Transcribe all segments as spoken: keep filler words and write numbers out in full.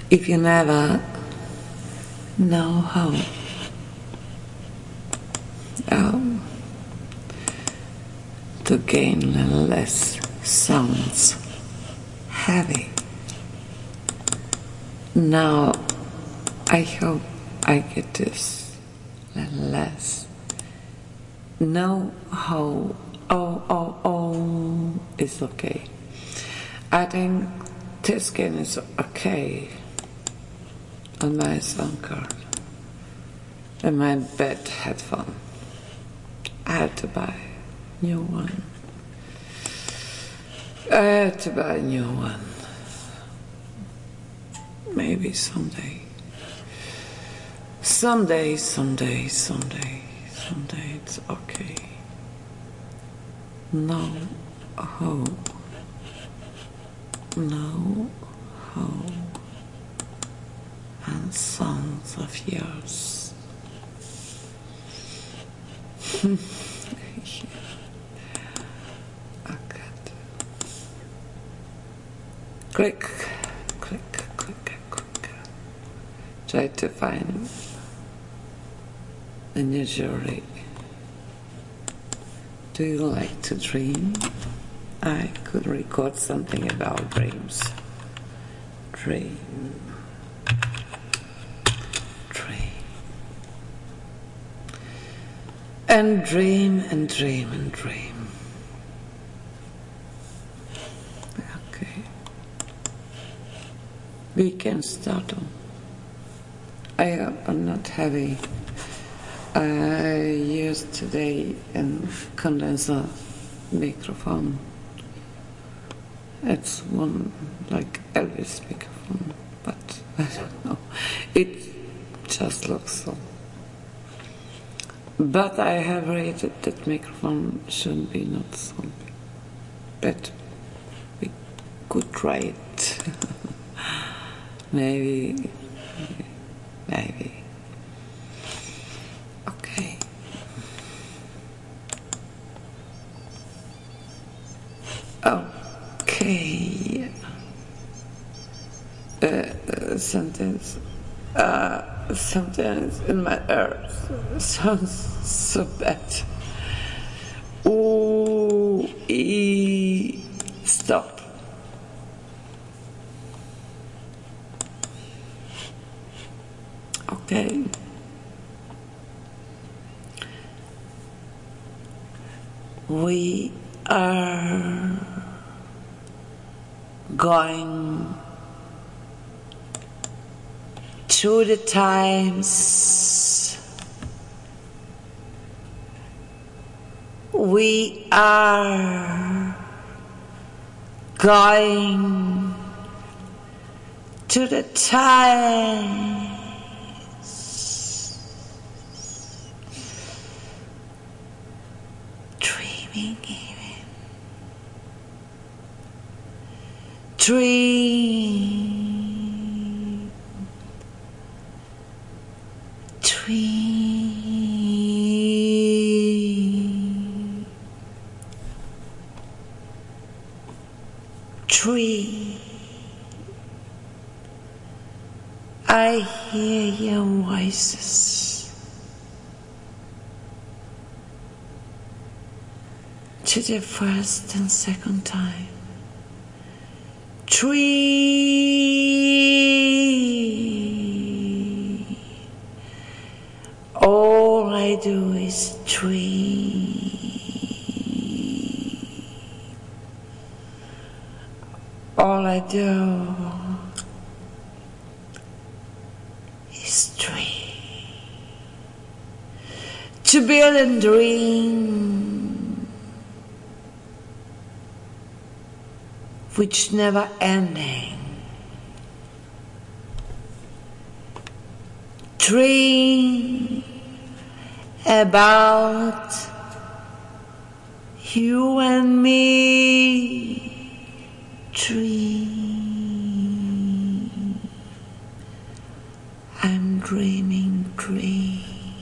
if you never know how um, to gain less sounds heavy. Now I hope I get this less. Know how oh oh oh is okay. I think this game is okay on my sound card and my bad headphone. I had to buy a new one. I had to buy a new one. Maybe someday. Someday, someday, someday, someday it's okay. No hope. No hope. And songs of yours. Okay. Click, click, click, click. Try to find a new jury. Do you like to dream? I could record something about dreams. Dream. Dream. And dream and dream and dream. Okay. We can start on. I am not heavy. I used today a condenser microphone. It's one like Elvis microphone, but I don't know. It just looks so. But I have rated that microphone should be not so bad. We could try it. Maybe, maybe. Okay. Okay. Uh, uh, sentence. Uh, sentence in my ears sounds so bad. Ooh, e, stop. Okay. We are going through the times. We are going to the times. Dreaming even. Dream. Dream. Dream. I hear your voices to the first and second time. Dream. All I do is dream. All I do is dream. To build and dream, which never ending. Dream about you and me. Dream. I'm dreaming dream.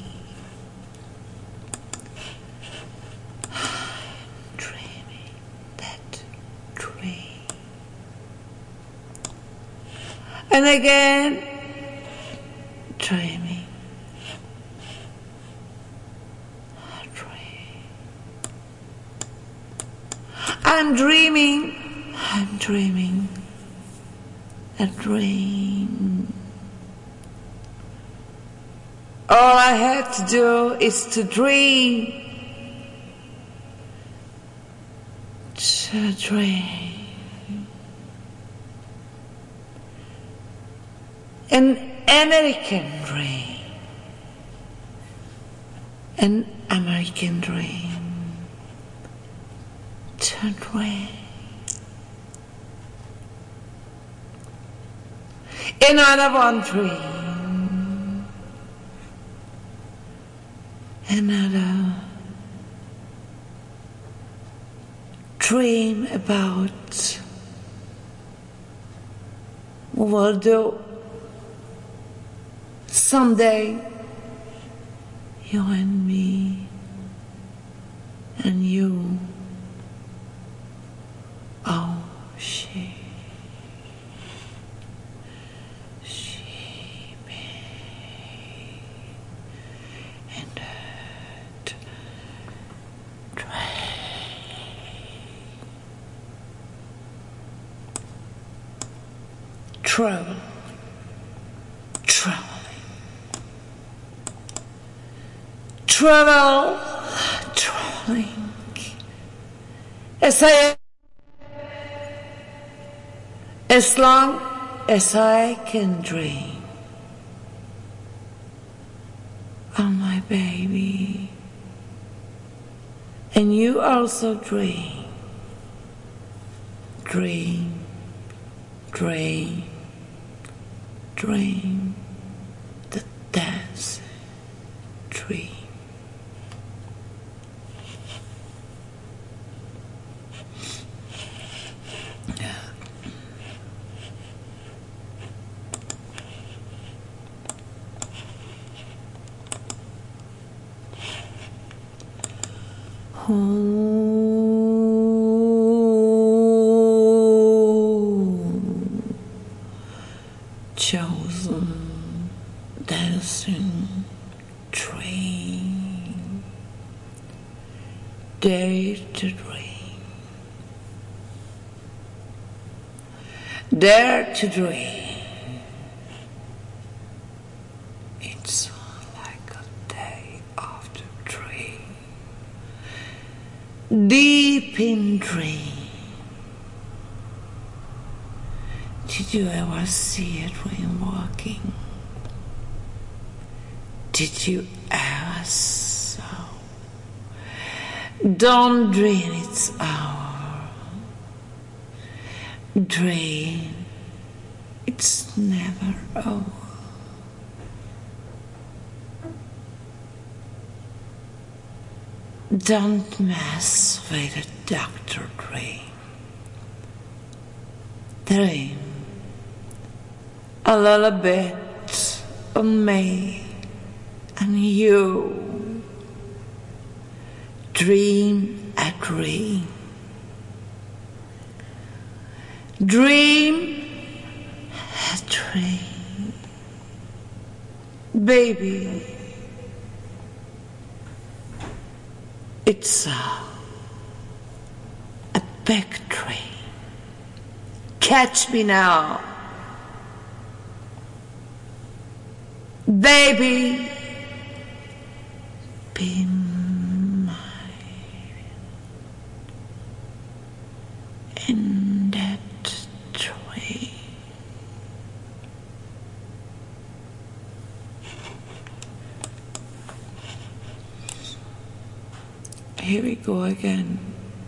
I'm dreaming that dream. And again, dreaming. Dream. I'm dreaming. I'm dreaming. A dream. All I have to do is to dream. To dream. An American dream. An American dream. To dream. Another one dream. Another dream about what we'll do someday, you and me and you. Oh, she. Travel, traveling, travel, traveling. As I, as long as I can dream. Oh, my baby, and you also dream, dream, dream. Dream the dance dream. Yeah. Oh. Chosen dancing dream, dare to dream, dare to dream. It's like a day after dream, deep in dream. Did you ever see a dream walking? Did you ever saw? Don't dream it's over. Dream it's never over. Don't mess with a doctor dream. Dream a little bit on me and you. Dream a dream. Dream a dream. Baby, it's a, a big dream. Catch me now. Baby, be mine in that dream. Here we go again.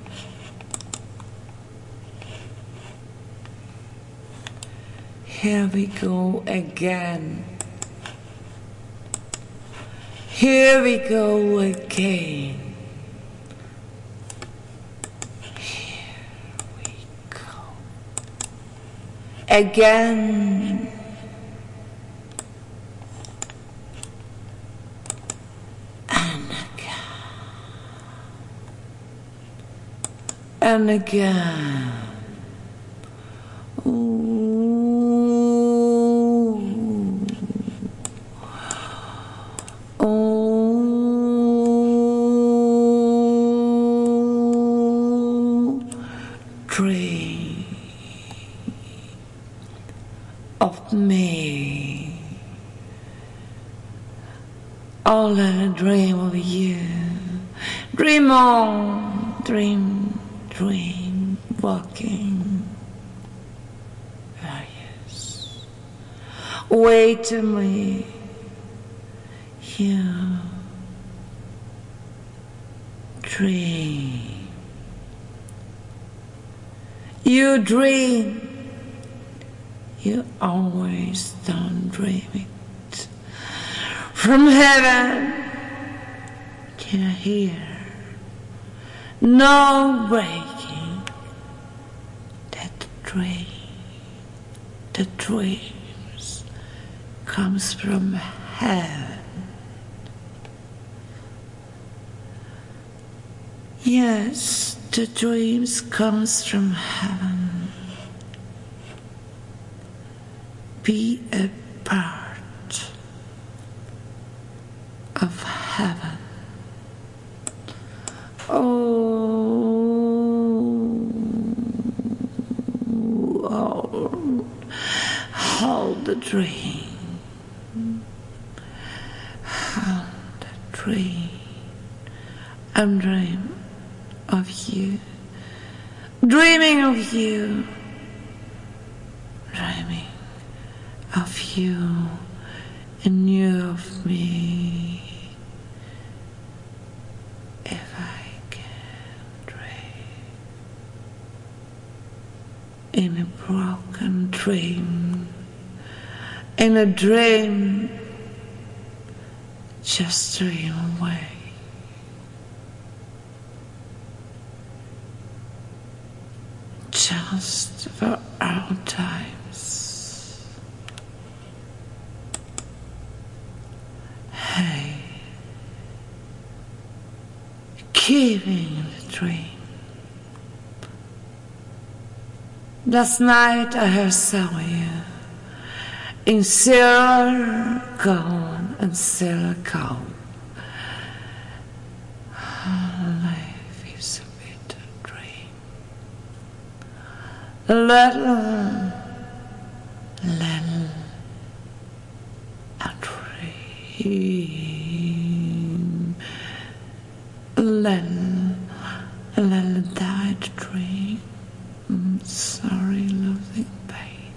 Here we go again. Here we go again. Here we go again. And again. And again. Ooh. of me. Oh, let me dream of you. Dream on, dream, dream, walking. Ah, yes. Wait to me, you dream. You dream. You always don't dream it. From heaven, can I hear no breaking that dream, the dreams comes from heaven. Yes, the dreams comes from heaven. Be a part of heaven. Oh, hold, hold the dream, hold the dream. I'm dreaming of you, dreaming of you, dreaming of you and you of me. If I can dream in a broken dream, in a dream, just dream away. Just for our times. Hey, keeping the dream. Last night I heard saw you in silver gold and silver gold. Life is a bitter dream. Little, little a dream. Little, little died dream. I'm sorry, losing pain.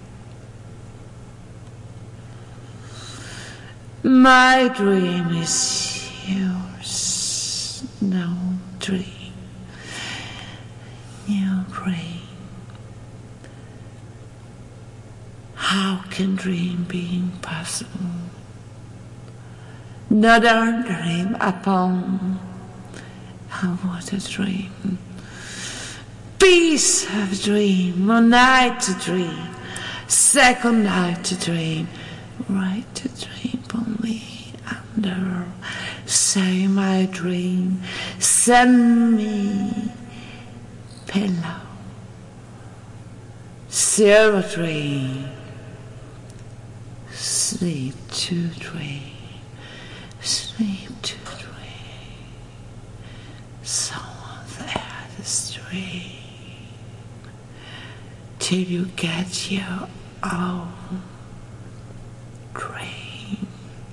My dream is yours. No dream. No dream. How can dream be impossible? Another dream upon. Oh, what a dream. Piece of dream, one night to dream, second night to dream, right to dream only under. Say my dream, send me pillow, silver dream, sleep to dream, sleep to dream, someone's at the stream. Till you get your own dream,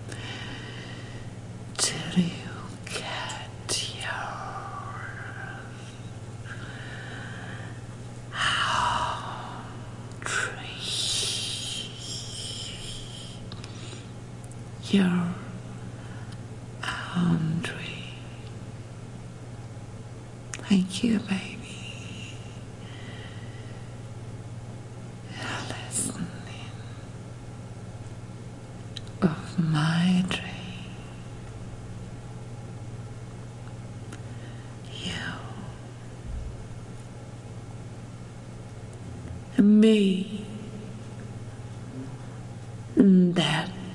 till you get your own dream, your own dream. Thank you, baby. Of my dream, you and me, that